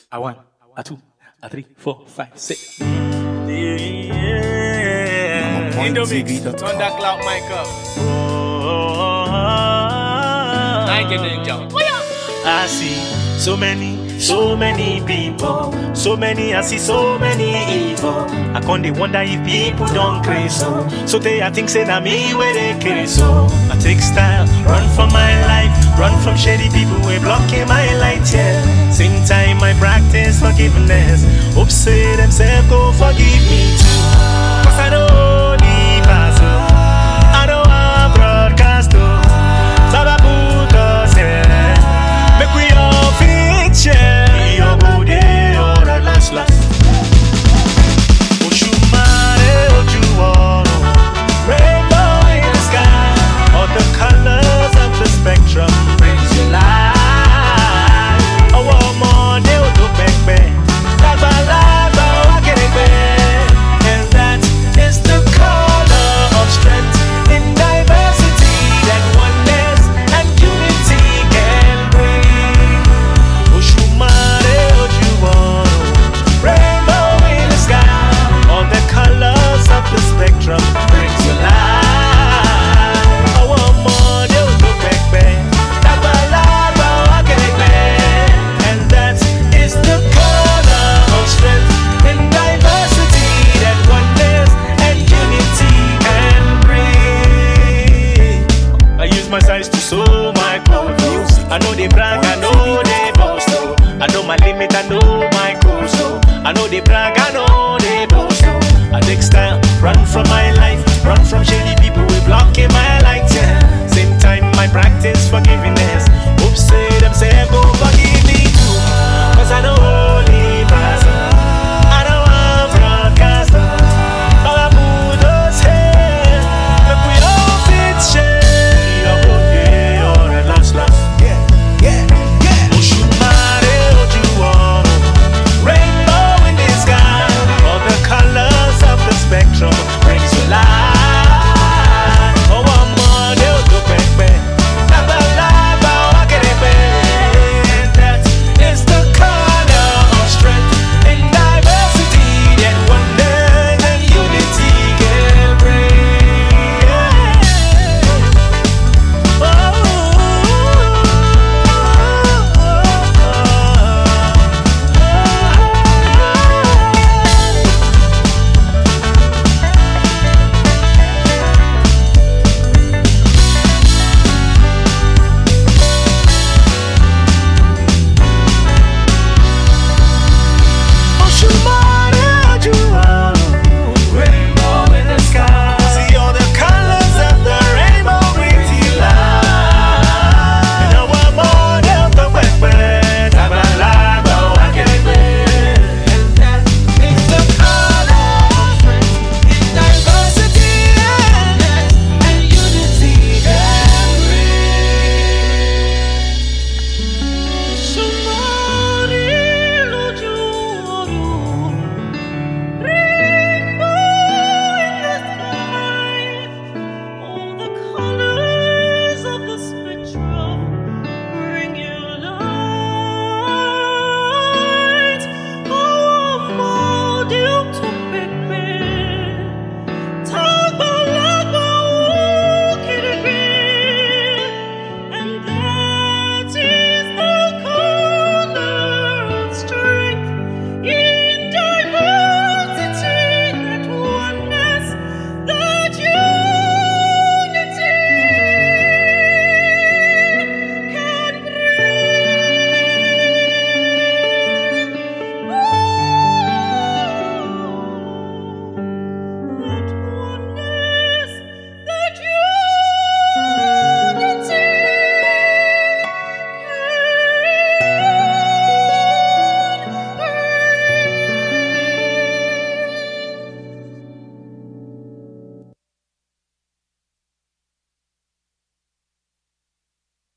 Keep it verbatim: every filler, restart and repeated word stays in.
A one, a two, a three, four, five, six. Yeah, yeah. Indomix, turn that cloud mic up. I ain't getting it, John. I see so many, so many people, so many, I see so many evil. I can't wonder if people don't crazy so. So they I think say na me where they crazy so. I take style, run for my life, run from shady people who blocking my light, yeah. Same time I practice forgiveness. Hope say themselves go forgive me too. Cause I know the pastor, I know I broadcast too. Baba put us here. Make we all fix yeah. We all go there or at last last. Oshumare Ojuwaro, rainbow in the sky. All the colors of the spectrum brings you life. Oh, one more day we'll look back back. Life by life, oh, I get it back. And that is the color of strength in diversity that oneness and unity can bring. Oshumare Ojuwaro, rainbow in the sky. All the colors of the spectrum brings you life. Oh, one more day we'll look back back. Life by life, oh, I get it back. And that is the color of strength in diversity that oneness and unity can bring. I use my size to sow my clothes. I know they brag, I know they boast. I know my limit, I know my course. I know they brag, I know